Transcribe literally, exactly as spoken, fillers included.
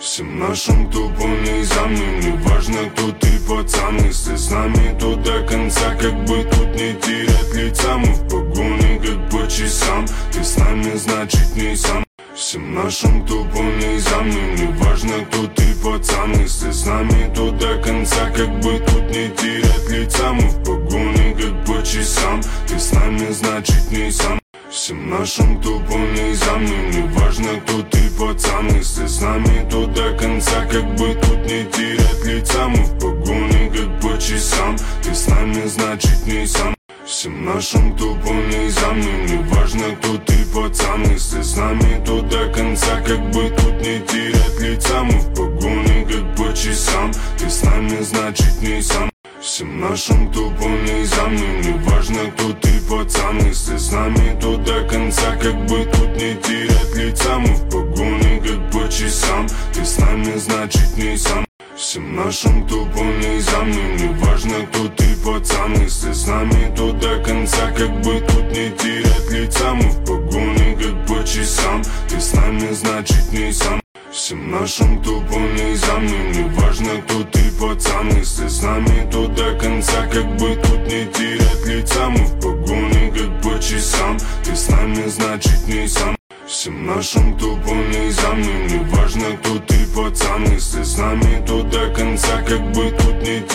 Всем нашим тупо нельзямным, не важно, кто ты, пацан. Если с нами, то до конца, как бы тут не терять лица. Мы в погоне, как по часам, ты с нами, значит, не сам. Всем нашим тупо нельзямным, не важно, кто ты, пацан. Если с нами, то до конца, как бы тут не терять лица. Мы в погоне, как по часам, ты с нами, значит, не сам. Всем нашим тупо нельзямным, не важно, кто ты, пацан. Если с нами, то до конца, как бы тут не терять лица. Мы в погоне, как по часам, ты с нами, значит, не сам. Всем нашим тупо нельзямным, не важно, кто ты, пацан. Если с нами, то до конца, как бы тут не терять лица. Мы в погоне, как по часам, ты с нами, значит, не сам. Всем нашим тупо нельзямным, не важно, кто ты, пацан. Если с нами, то до конца, как бы тут не терять лица. Мы в погоне, как по часам, ты с нами, значит, не сам. Всем нашим тупо нельзямным, не важно, кто ты, пацан. Если с нами, то до конца, как бы тут не терять лица. Мы в погоне, как по часам, ты с нами, значит, не сам. Всем нашим тупо нельзямным, не важно, кто ты, пацан. Если с нами, то до конца, как бы тут не терять лица. Мы в погоне, как по часам, ты с нами, значит, не сам. Всем нашим тупо нельзямным, не важно, кто ты, пацан. Если с нами, то до конца, как бы тут не терять.